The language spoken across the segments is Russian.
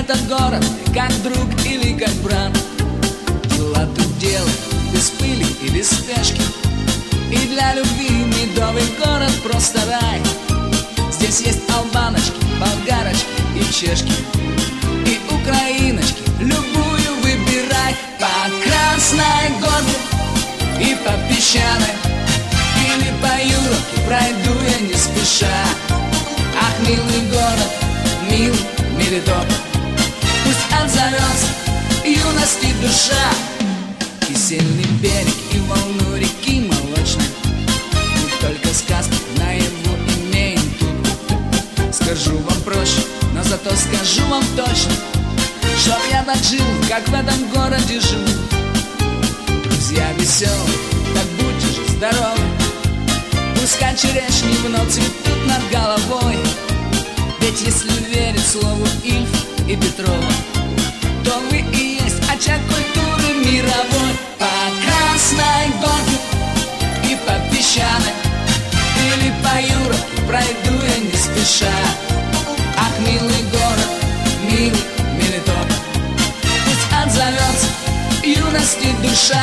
этот город как друг или как брат. Дела тут делай без пыли и без спешки, и для любви медовый город просто рай. Здесь есть албаночки, болгарочки и чешки, и украиночки, любую выбирай. По Красной Горке и по Песчаной, или по Юровке пройду я не спеша. Ах, милый город, милый Мелитополь, пусть отзовется юности душа. Кисельный берег и волну реки молочной, не только сказки наяву имеем тут. Скажу вам проще, но зато скажу вам точно, чтоб я так жил, как в этом городе живу. Друзья веселые, так будьте же здоровы, пускай черешни вновь цветут над головой. Ведь если верить слову Ильф и Петрова, то вы и есть очаг культуры мировой. По Красной Горке и по Песчаной, или по Юровке пройду я не спеша. Ах, милый город, милый Мелитополь, пусть отзовется юности душа.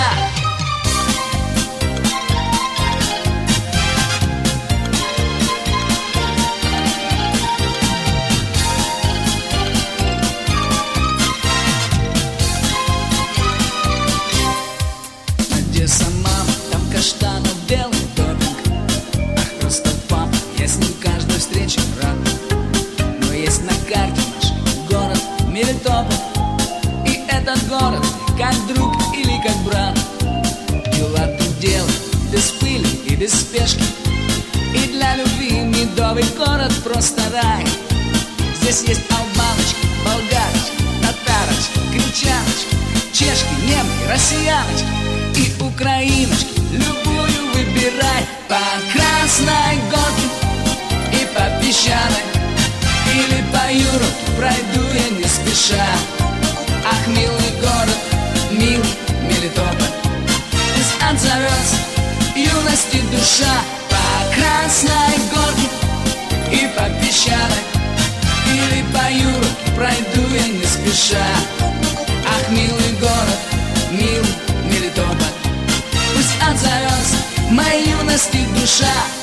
Одесса, мама, там каштанов белый допинг. Ах, просто папа, я с ним каждой встрече рад. Но есть на карте наш город Мелитополь, и этот город как друг или как брат. Дела тут делай без пыли и без спешки, и для любви медовый город просто рай. Здесь есть албаночки, болгарочки, татарочки, гречаночки, чешки, немки, россияночки и украиночки, любую выбирай. По Красной Горке и по Песчаной, или по Юровке пройду я не спеша. Ах, милый город, милый Мелитополь, пусть отзовется юности душа. По Красной Горке и по Песчаной, или по Юровке пройду я не спеша. Ах, милый город, милый Мелитополь, пусть отзовется моей юности душа.